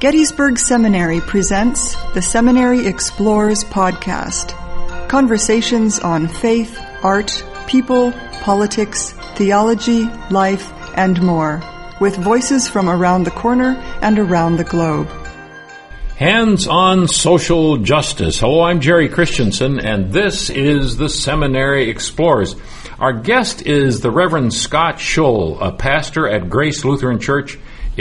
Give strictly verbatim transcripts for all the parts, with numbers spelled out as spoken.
Gettysburg Seminary presents the Seminary Explores podcast. Conversations on faith, art, people, politics, theology, life, and more, with voices from around the corner and around the globe. Hands on social justice. Hello, I'm Jerry Christensen, and this is the Seminary Explores. Our guest is the Reverend Scott Schull, a pastor at Grace Lutheran Church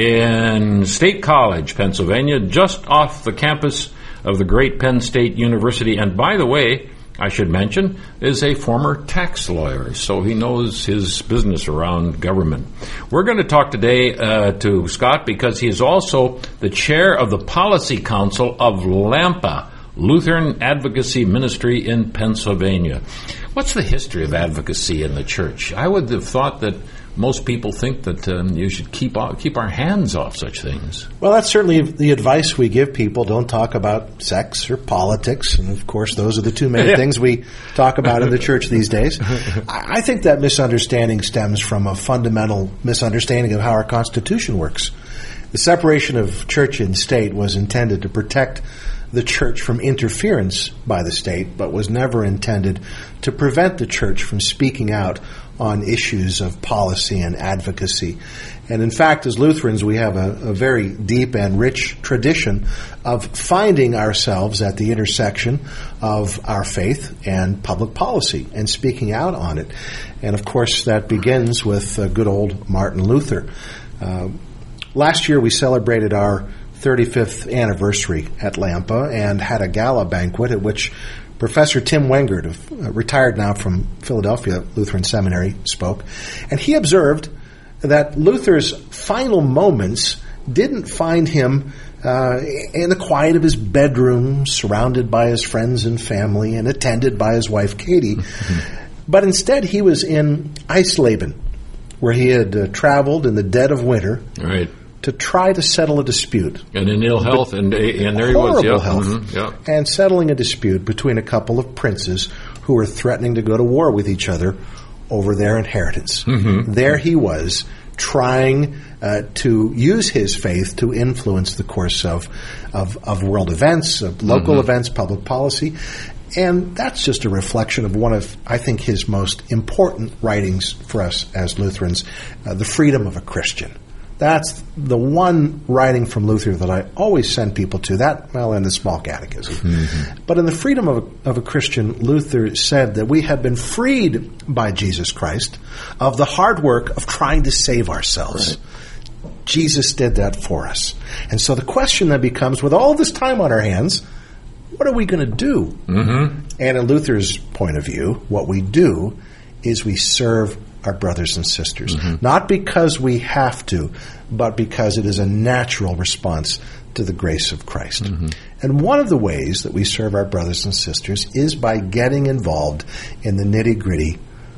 in State College, Pennsylvania, just off the campus of the great Penn State University. And by the way, I should mention, is a former tax lawyer, so he knows his business around government. We're going to talk today uh, to Scott because he is also the chair of the Policy Council of LAMPA, Lutheran Advocacy Ministry in Pennsylvania. What's the history of advocacy in the church? I would have thought that most people think that um, you should keep uh, keep our hands off such things. Well, that's certainly the advice we give people. Don't talk about sex or politics. And, of course, those are the two main things we talk about in the church these days. I think that misunderstanding stems from a fundamental misunderstanding of how our Constitution works. The separation of church and state was intended to protect the church from interference by the state, but was never intended to prevent the church from speaking out on issues of policy and advocacy. And in fact, as Lutherans, we have a, a very deep and rich tradition of finding ourselves at the intersection of our faith and public policy and speaking out on it. And of course, that begins with uh, good old Martin Luther. Uh, last year, we celebrated our thirty-fifth anniversary at LAMPA and had a gala banquet at which Professor Tim Wengert, uh, retired now from Philadelphia Lutheran Seminary, spoke. And he observed that Luther's final moments didn't find him uh, in the quiet of his bedroom, surrounded by his friends and family and attended by his wife Katie, mm-hmm. but instead he was in Eisleben, where he had uh, traveled in the dead of winter. Right. To try to settle a dispute. And in ill health, and, and there he was. Horrible yeah. health. Mm-hmm. Yeah. And settling a dispute between a couple of princes who were threatening to go to war with each other over their inheritance. Mm-hmm. There he was, trying uh, to use his faith to influence the course of, of, of world events, of local mm-hmm. events, public policy. And that's just a reflection of one of, I think, his most important writings for us as Lutherans, uh, The Freedom of a Christian. That's the one writing from Luther that I always send people to. That, well, in the Small Catechism. Mm-hmm. But in the Freedom of a, of a Christian, Luther said that we have been freed by Jesus Christ of the hard work of trying to save ourselves. Right. Jesus did that for us. And so the question then becomes, with all this time on our hands, what are we going to do? Mm-hmm. And in Luther's point of view, what we do is we serve our brothers and sisters. Mm-hmm. Not because we have to, but because it is a natural response to the grace of Christ. Mm-hmm. And one of the ways that we serve our brothers and sisters is by getting involved in the nitty-gritty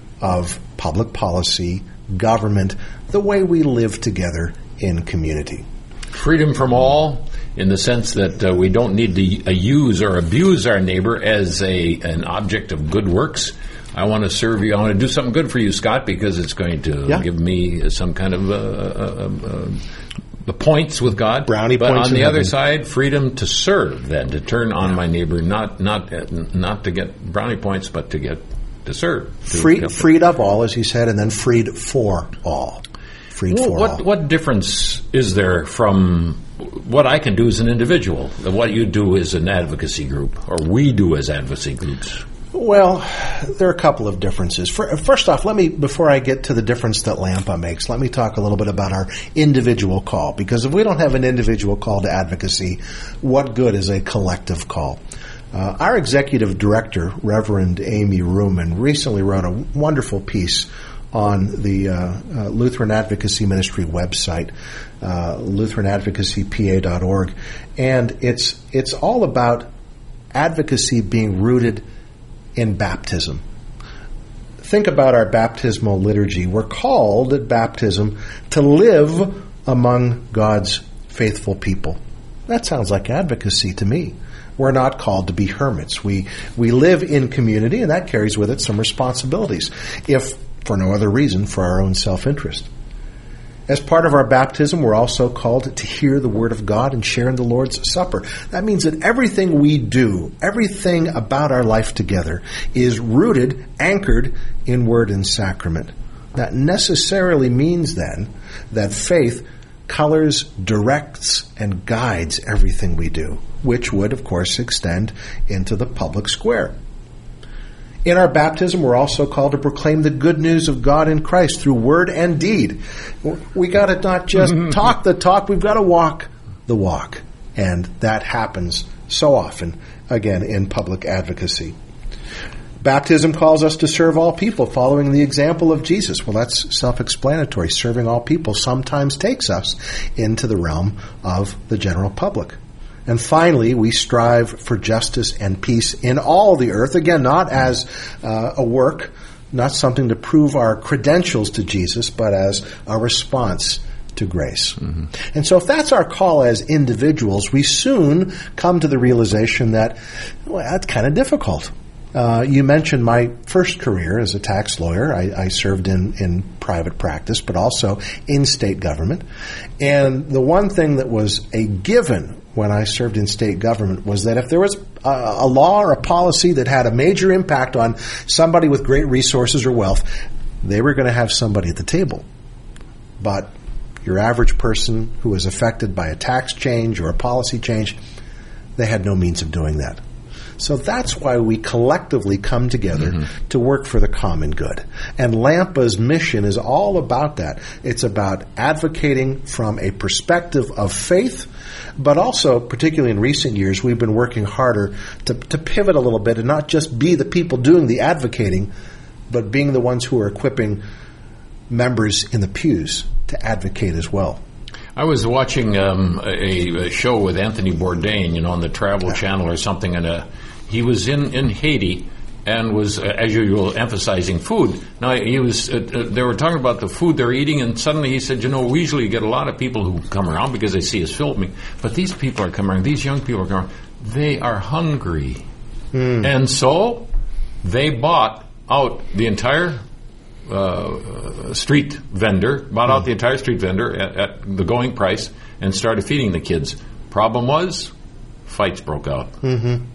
of public policy, government, the way we live together in community. Freedom from all, in the sense that uh, we don't need to uh, use or abuse our neighbor as a an object of good works. I want to serve you. I want to do something good for you, Scott, because it's going to yeah. give me some kind of uh, uh, uh, points with God. Brownie but points. But on the heaven. other side, freedom to serve. Then to turn on yeah. my neighbor, not not not to get brownie points, but to get to serve. To freed, freed of all, as he said, and then freed for all. Freed well, for what, all. What difference is there from what I can do as an individual, and what you do as an advocacy group, or we do as advocacy groups? Well, there are a couple of differences. First off, let me, before I get to the difference that LAMPA makes, let me talk a little bit about our individual call. Because if we don't have an individual call to advocacy, what good is a collective call? Uh, our executive director, Reverend Amy Ruman, recently wrote a wonderful piece on the uh, uh, Lutheran Advocacy Ministry website, uh, lutheran advocacy p a dot org. And it's it's all about advocacy being rooted in baptism. Think about our baptismal liturgy. We're called at baptism to live among God's faithful people. That sounds like advocacy to me. We're not called to be hermits. We we live in community, and that carries with it some responsibilities, if for no other reason, for our own self-interest. As part of our baptism, we're also called to hear the Word of God and share in the Lord's Supper. That means that everything we do, everything about our life together, is rooted, anchored in Word and Sacrament. That necessarily means, then, that faith colors, directs, and guides everything we do, which would, of course, extend into the public square. In our baptism, we're also called to proclaim the good news of God in Christ through word and deed. We got to not just talk the talk, we've got to walk the walk. And that happens so often, again, in public advocacy. Baptism calls us to serve all people, following the example of Jesus. Well, that's self-explanatory. Serving all people sometimes takes us into the realm of the general public. And finally, we strive for justice and peace in all the earth. Again, not as uh, a work, not something to prove our credentials to Jesus, but as a response to grace. Mm-hmm. And so if that's our call as individuals, we soon come to the realization that, well, that's kind of difficult. Uh, you mentioned my first career as a tax lawyer. I, I served in, in private practice, but also in state government. And the one thing that was a given when I served in state government was that if there was a, a law or a policy that had a major impact on somebody with great resources or wealth, they were going to have somebody at the table. But your average person who was affected by a tax change or a policy change, they had no means of doing that. So that's why we collectively come together mm-hmm. to work for the common good. And LAMPA's mission is all about that. It's about advocating from a perspective of faith, but also, particularly in recent years, we've been working harder to, to pivot a little bit and not just be the people doing the advocating, but being the ones who are equipping members in the pews to advocate as well. I was watching um, a, a show with Anthony Bourdain, you know, on the Travel yeah. Channel or something, and uh, he was in, in Haiti and was, uh, as usual, emphasizing food. Now, he was. Uh, uh, they were talking about the food they're eating, and suddenly he said, you know, we usually get a lot of people who come around because they see us filming, but these people are coming around, these young people are coming around, they are hungry. Mm. And so they bought out the entire Uh, street vendor, bought out the entire street vendor at, at the going price and started feeding the kids. Problem was, fights broke out. Mm-hmm.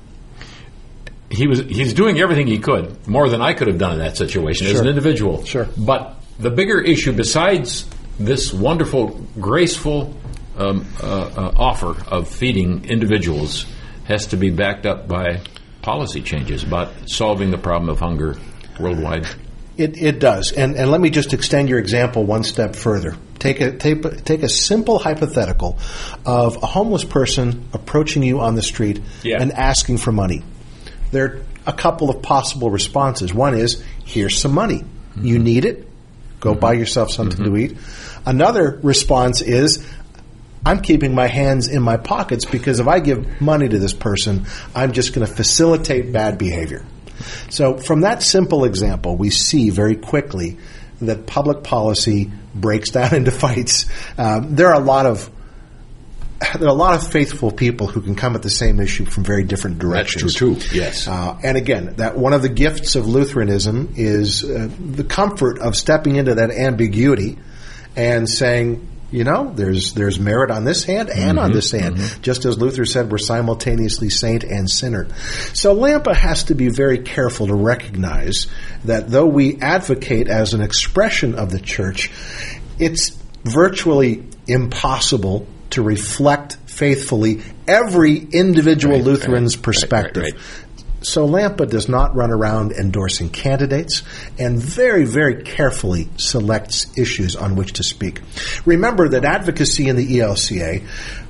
He was he's doing everything he could, more than I could have done in that situation sure. as an individual. Sure. But the bigger issue, besides this wonderful, graceful um, uh, uh, offer of feeding individuals, has to be backed up by policy changes about solving the problem of hunger worldwide. It, it does. And, and let me just extend your example one step further. Take a, take, take a simple hypothetical of a homeless person approaching you on the street yeah. and asking for money. There are a couple of possible responses. One is, here's some money. Mm-hmm. You need it. Go mm-hmm. buy yourself something mm-hmm. to eat. Another response is, I'm keeping my hands in my pockets because if I give money to this person, I'm just going to facilitate bad behavior. So from that simple example, we see very quickly that public policy breaks down into fights. Um, there are a lot of there are a lot of faithful people who can come at the same issue from very different directions. That's true, too. Yes. Uh, and again, that one of the gifts of Lutheranism is uh, the comfort of stepping into that ambiguity and saying, you know, there's there's merit on this hand and mm-hmm, on this hand. Mm-hmm. Just as Luther said, we're simultaneously saint and sinner. So LAMPA has to be very careful to recognize that though we advocate as an expression of the church, it's virtually impossible to reflect faithfully every individual right, Lutheran's right, perspective. Right, right, right. So LAMPA does not run around endorsing candidates and very, very carefully selects issues on which to speak. Remember that advocacy in the E L C A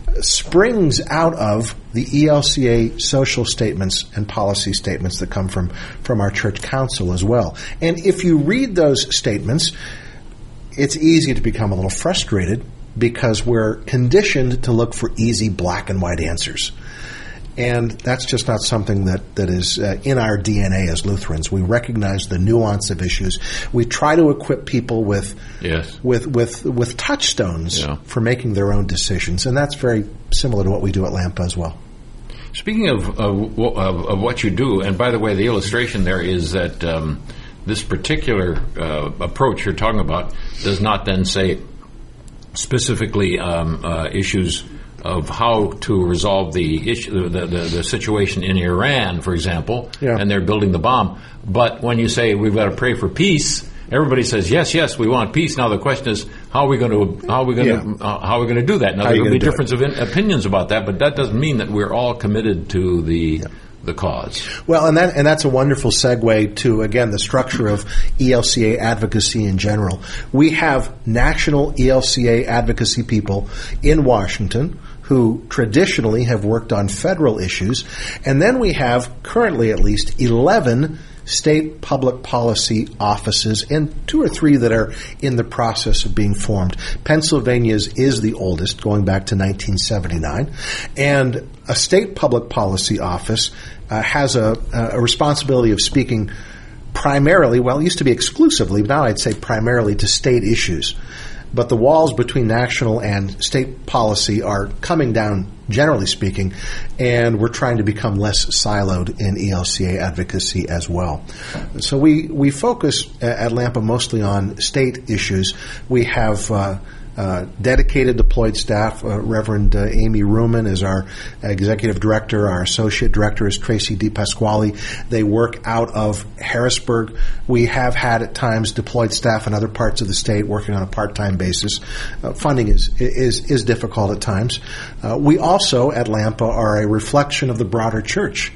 springs out of the E L C A social statements and policy statements that come from, from our church council as well. And if you read those statements, it's easy to become a little frustrated because we're conditioned to look for easy black and white answers. And that's just not something that, that is uh, in our D N A as Lutherans. We recognize the nuance of issues. We try to equip people with yes. with with with touchstones yeah. for making their own decisions, and that's very similar to what we do at LAMPA as well. Speaking of of, of, of what you do, and by the way, the illustration there is that um, this particular uh, approach you're talking about does not then say, specifically um, uh, issues of how to resolve the issue, the, the, the situation in Iran, for example, yeah. and they're building the bomb. But when you say we've got to pray for peace, everybody says yes, yes, we want peace. Now the question is, how are we going to how are we going yeah. to uh, how are we going to do that? Now how there will be difference it? of in, opinions about that, but that doesn't mean that we're all committed to the. Yeah. the cause. Well, and that and that's a wonderful segue to, again, the structure of E L C A advocacy in general. We have national E L C A advocacy people in Washington who traditionally have worked on federal issues, and then we have, currently at least, eleven state public policy offices, and two or three that are in the process of being formed. Pennsylvania's is the oldest, going back to nineteen seventy-nine, and a state public policy office uh, has a, a responsibility of speaking primarily, well, it used to be exclusively, but now I'd say primarily to state issues. But the walls between national and state policy are coming down, generally speaking, and we're trying to become less siloed in E L C A advocacy as well. So we, we focus at LAMPA mostly on state issues. We have uh, uh, dedicated deployed staff. Uh, Reverend uh, Amy Ruman is our executive director. Our associate director is Tracy DePasquale. They work out of Harrisburg. We have had at times deployed staff in other parts of the state working on a part-time basis. Uh, funding is is is difficult at times. Uh, we also at LAMPA are a reflection of the broader church.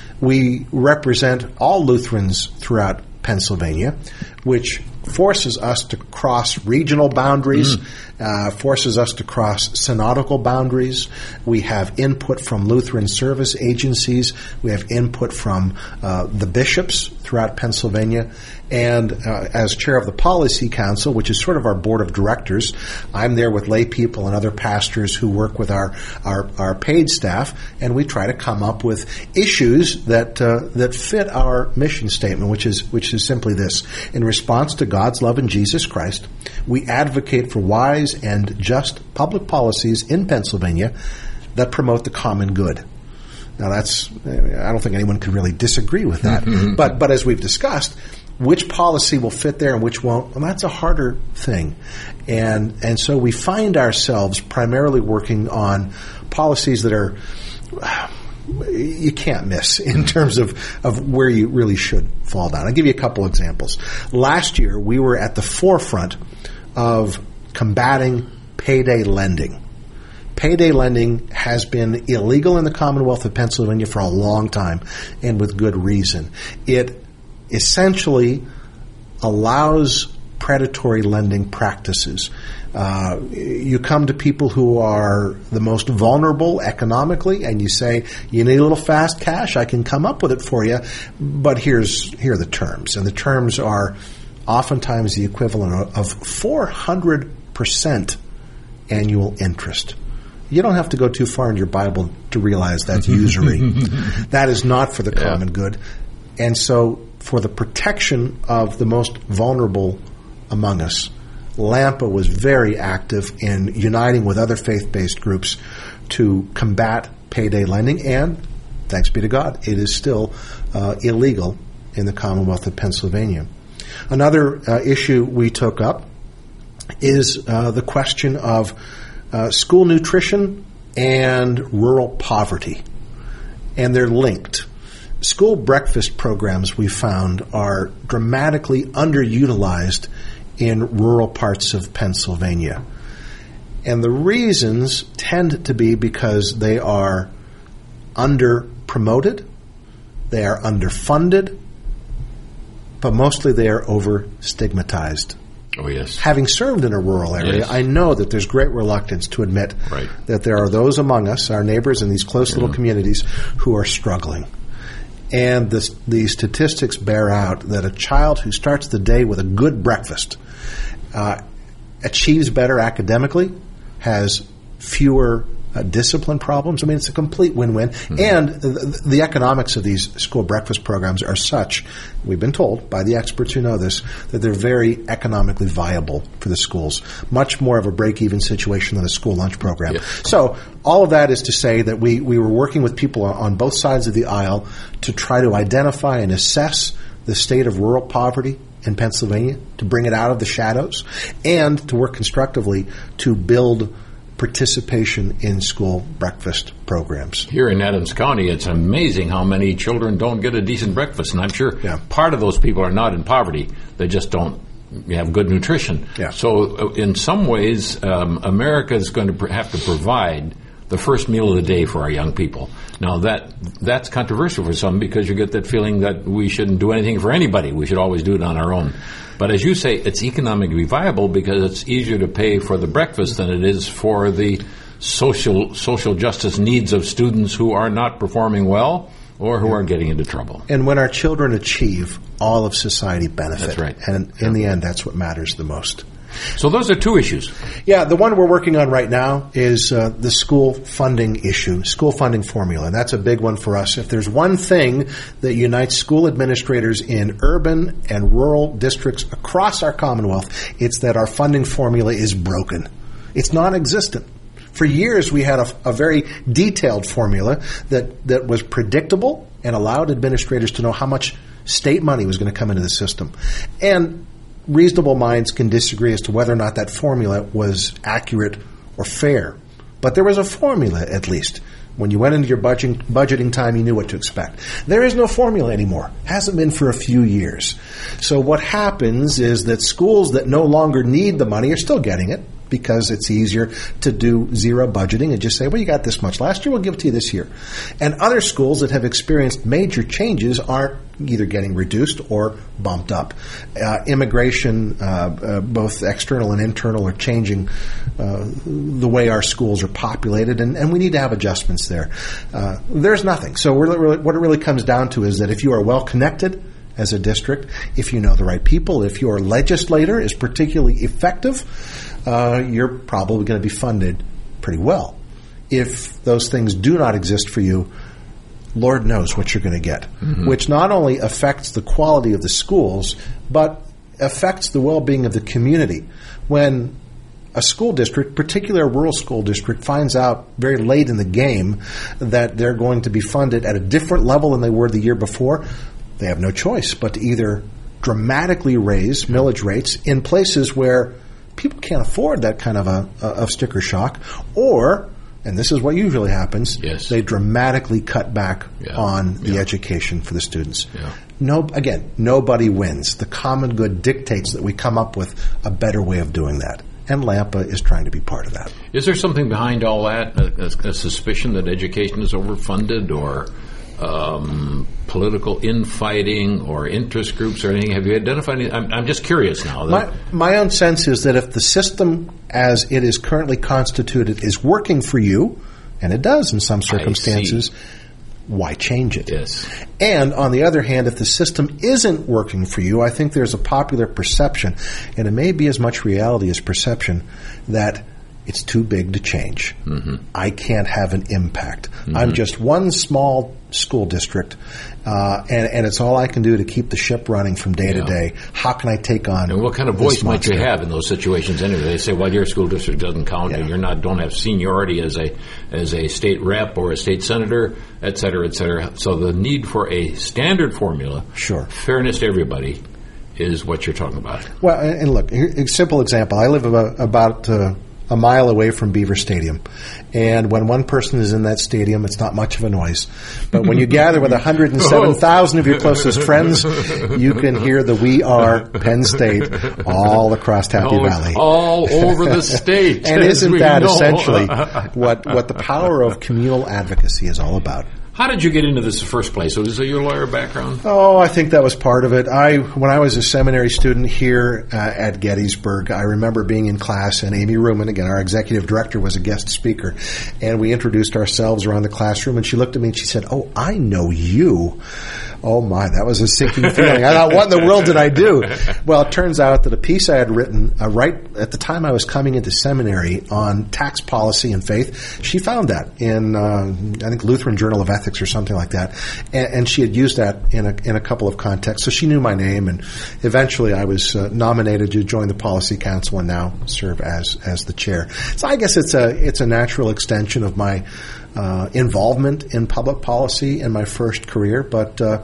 We represent all Lutherans throughout Pennsylvania, which forces us to cross regional boundaries, mm. uh, forces us to cross synodical boundaries. We have input from Lutheran service agencies. We have input from uh, the bishops throughout Pennsylvania. And uh, as chair of the Policy Council, which is sort of our board of directors, I'm there with lay people and other pastors who work with our, our, our paid staff, and we try to come up with issues that uh, that fit our mission statement, which is which is simply this: in response to God's love in Jesus Christ, we advocate for wise and just public policies in Pennsylvania that promote the common good. Now, that's I don't think anyone could really disagree with that. Mm-hmm. But but as we've discussed, which policy will fit there and which won't, well, that's a harder thing. And and so we find ourselves primarily working on policies that are you can't miss in terms of, of where you really should fall down. I'll give you a couple examples. Last year, we were at the forefront of combating payday lending. Payday lending has been illegal in the Commonwealth of Pennsylvania for a long time, and with good reason. It essentially allows predatory lending practices. Uh, you come to people who are the most vulnerable economically, and you say, you need a little fast cash, I can come up with it for you, but here's here are the terms. And the terms are oftentimes the equivalent of four hundred percent annual interest. You don't have to go too far in your Bible to realize that's usury. That is not for the yeah. common good. And so for the protection of the most vulnerable among us, LAMPA was very active in uniting with other faith-based groups to combat payday lending, and thanks be to God, it is still uh, illegal in the Commonwealth of Pennsylvania. Another uh, issue we took up is uh, the question of uh, school nutrition and rural poverty, and they're linked. School breakfast programs, we found, are dramatically underutilized in rural parts of Pennsylvania. And the reasons tend to be because they are under-promoted, they are underfunded, but mostly they are over-stigmatized. Oh, yes. Having served in a rural area, yes. I know that there's great reluctance to admit right. that there are those among us, our neighbors in these close yeah. little communities, who are struggling. And the, the statistics bear out that a child who starts the day with a good breakfast uh, achieves better academically, has fewer uh, discipline problems. I mean, it's a complete win-win. Mm-hmm. And the, the economics of these school breakfast programs are such, we've been told by the experts who know this, that they're very economically viable for the schools. Much more of a break-even situation than a school lunch program. Yeah. So all of that is to say that we, we were working with people on both sides of the aisle to try to identify and assess the state of rural poverty in Pennsylvania to bring it out of the shadows and to work constructively to build participation in school breakfast programs. Here in Adams County, it's amazing how many children don't get a decent breakfast, and I'm sure yeah. part of those people are not in poverty. They just don't have good nutrition. Yeah. So uh, in some ways, um, America is going to pr- have to provide the first meal of the day for our young people. Now, that that's controversial for some because you get that feeling that we shouldn't do anything for anybody. We should always do it on our own. But as you say, it's economically viable because it's easier to pay for the breakfast than it is for the social social justice needs of students who are not performing well or who yeah. are getting into trouble. And when our children achieve, all of society benefits. That's right. And in the end, that's what matters the most. So those are two issues. Yeah, the one we're working on right now is uh, the school funding issue, school funding formula. And that's a big one for us. If there's one thing that unites school administrators in urban and rural districts across our Commonwealth, it's that our funding formula is broken. It's non-existent. For years, we had a, a very detailed formula that, that was predictable and allowed administrators to know how much state money was going to come into the system. And reasonable minds can disagree as to whether or not that formula was accurate or fair. But there was a formula, at least. When you went into your budgeting, budgeting time, you knew what to expect. There is no formula anymore. Hasn't been for a few years. So what happens is that schools that no longer need the money are still getting it because it's easier to do zero budgeting and just say, well, you got this much last year, we'll give it to you this year. And other schools that have experienced major changes aren't either getting reduced or bumped up. Uh, immigration, uh, uh, both external and internal, are changing uh, the way our schools are populated, and, and we need to have adjustments there. Uh, there's nothing. So we're really, what it really comes down to is that if you are well connected as a district, if you know the right people, if your legislator is particularly effective, uh, you're probably going to be funded pretty well. If those things do not exist for you, Lord knows what you're going to get, mm-hmm. which not only affects the quality of the schools, but affects the well-being of the community. When a school district, particularly a rural school district, finds out very late in the game that they're going to be funded at a different level than they were the year before, they have no choice but to either dramatically raise millage rates in places where people can't afford that kind of a of sticker shock, or, and this is what usually happens, yes. they dramatically cut back yeah. on the yeah. education for the students. Yeah. No, again, nobody wins. The common good dictates that we come up with a better way of doing that. And LAMPA is trying to be part of that. Is there something behind all that, a, a suspicion that education is overfunded, or um, political infighting, or interest groups, or anything? Have you identified anything? I'm, I'm just curious now. My, my own sense is that if the system as it is currently constituted is working for you, and it does in some circumstances, why change it? Yes. And on the other hand, if the system isn't working for you, I think there's a popular perception, and it may be as much reality as perception, that it's too big to change. Mm-hmm. I can't have an impact. Mm-hmm. I'm just one small school district, uh, and, and it's all I can do to keep the ship running from day yeah. to day. How can I take on? And what kind of voice might you have in those situations anyway? They say, well, your school district doesn't count, yeah. and you're not don't have seniority as a as a state rep or a state senator, et cetera, et cetera. So the need for a standard formula, sure, fairness to everybody, is what you're talking about. Well, and, and look, a simple example. I live about, about uh, a mile away from Beaver Stadium. And when one person is in that stadium, it's not much of a noise. But when you gather with one hundred seven thousand of your closest friends, you can hear the "We Are Penn State" all across Happy oh, Valley. All over the state. And isn't that know. essentially what, what the power of communal advocacy is all about? How did you get into this in the first place? So, is it your lawyer background? Oh, I think that was part of it. I, when I was a seminary student here uh, at Gettysburg, I remember being in class, and Amy Ruman, again, our executive director, was a guest speaker, and we introduced ourselves around the classroom, and she looked at me and she said, "Oh, I know you." Oh my, that was a sinking feeling. I thought, what in the world did I do? Well, it turns out that a piece I had written uh, right at the time I was coming into seminary on tax policy and faith, she found that in, uh, I think, Lutheran Journal of Ethics or something like that. And, and she had used that in a, in a couple of contexts. So she knew my name, and eventually I was uh, nominated to join the Policy Council and now serve as, as the chair. So I guess it's a, it's a natural extension of my Uh, involvement in public policy in my first career, but uh,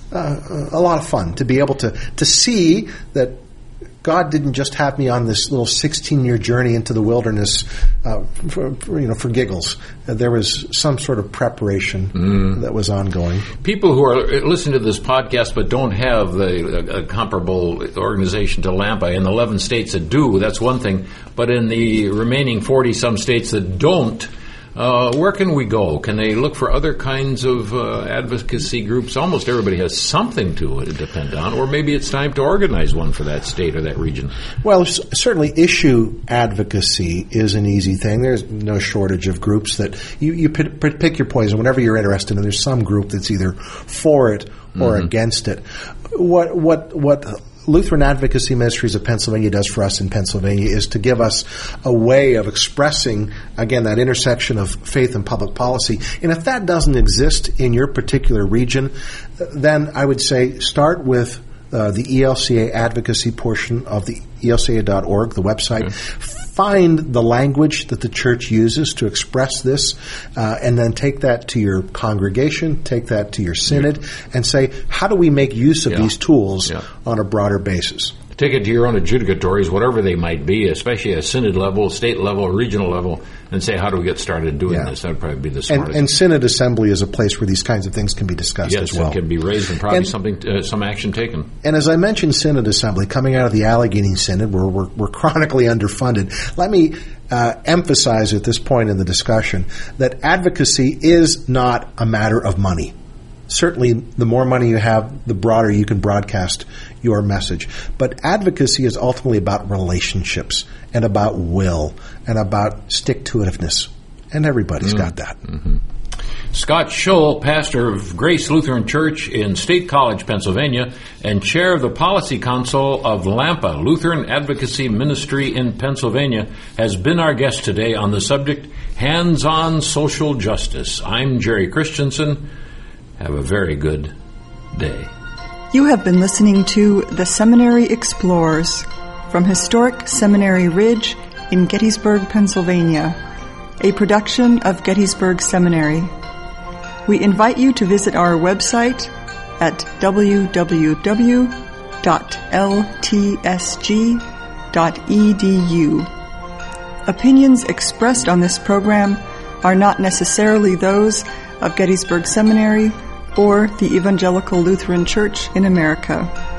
uh, a lot of fun to be able to, to see that God didn't just have me on this little sixteen-year journey into the wilderness uh, for, for, you know, for giggles. Uh, there was some sort of preparation mm. that was ongoing. People who are listening to this podcast but don't have the, a, a comparable organization to LAMPA, in the eleven states that do, that's one thing. But in the remaining forty-some states that don't, Uh, where can we go? Can they look for other kinds of uh, advocacy groups? Almost everybody has something to depend on, or maybe it's time to organize one for that state or that region. Well, c- certainly issue advocacy is an easy thing. There's no shortage of groups that you, you p- p- pick your poison. Whenever you're interested in, there's some group that's either for it or mm-hmm. against it. What what what Lutheran Advocacy Ministries of Pennsylvania does for us in Pennsylvania is to give us a way of expressing, again, that intersection of faith and public policy. And if that doesn't exist in your particular region, then I would say start with uh, the E L C A advocacy portion of the E L C A dot org, the website. Okay. Find the language that the church uses to express this, uh, and then take that to your congregation, take that to your synod, yeah. and say, how do we make use of yeah. these tools yeah. on a broader basis? Take it to your own adjudicatories, whatever they might be, especially at synod level, state level, regional level, and say, how do we get started doing yeah. this? That would probably be the smartest. And, and synod assembly is a place where these kinds of things can be discussed yes, as well. Yes, it can be raised and probably and, something, uh, some action taken. And as I mentioned, synod assembly, coming out of the Allegheny Synod, where we're, we're chronically underfunded, let me uh, emphasize at this point in the discussion that advocacy is not a matter of money. Certainly, the more money you have, the broader you can broadcast your message. But advocacy is ultimately about relationships and about will and about stick-to-itiveness. And everybody's mm. got that. Mm-hmm. Scott Schull, pastor of Grace Lutheran Church in State College, Pennsylvania, and chair of the Policy Council of LAMPA, Lutheran Advocacy Ministry in Pennsylvania, has been our guest today on the subject, Hands-on Social Justice. I'm Jerry Christensen. Have a very good day. You have been listening to The Seminary Explores from historic Seminary Ridge in Gettysburg, Pennsylvania, a production of Gettysburg Seminary. We invite you to visit our website at w w w dot l t s g dot e d u. Opinions expressed on this program are not necessarily those of Gettysburg Seminary or the Evangelical Lutheran Church in America.